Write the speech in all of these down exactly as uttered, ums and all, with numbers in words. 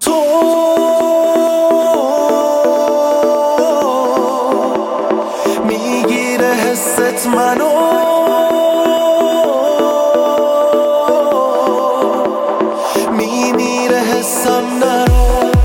تو میگیره حست منو، میمیره حسم نرو.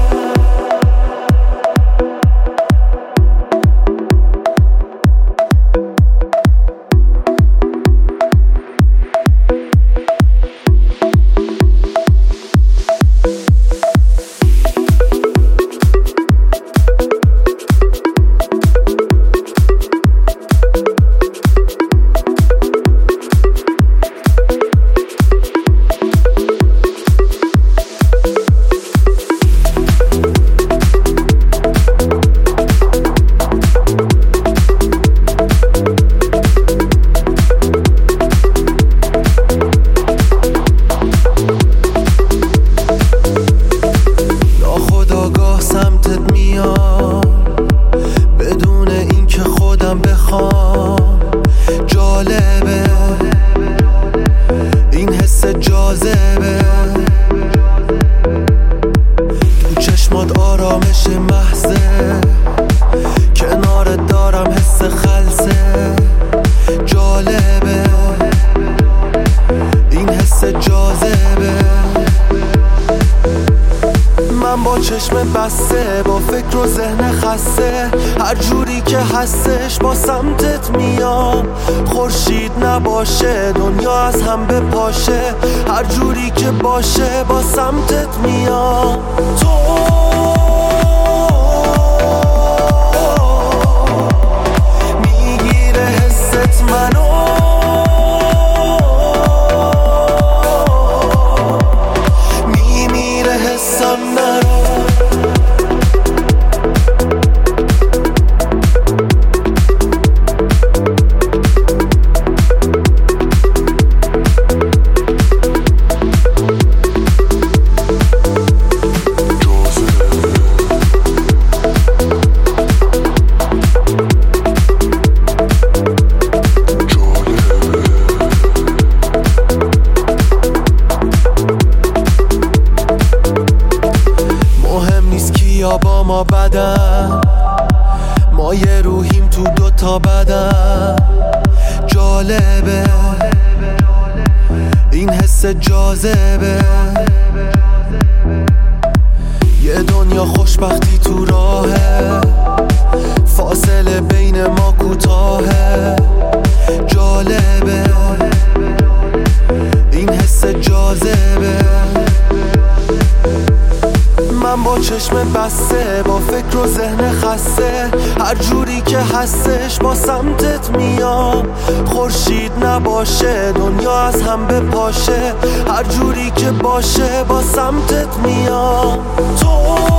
سمتت میام بدون اینکه خودم بخوام. جالبه این حس جاذبه، تو چشمات آرامش محضه، کنارت دارم حس خلسه. جالبه این حس جاذبه، من با چشم بسته، با فکر و ذهن خسته، هر جوری که هستش با سمتت میام. خورشید نباشه دنیا از هم بپاشه، هر جوری که باشه با سمتت میام. تو میگیره حست منو، میمیره حسم نرو. یا با ما بدن، ما یه روحیم تو دوتا بدن. جالبه این حس جاذبه، یه دنیا خوشبختی تو راهه، فاصله بین ما کوتاهه. جالبه این حس جاذبه، من با چشم بسته، با فکر و ذهن خسته، هر جوری که هستش با سمتت میام. خورشید نباشه دنیا از هم بپاشه، هر جوری که باشه با سمتت میام. تو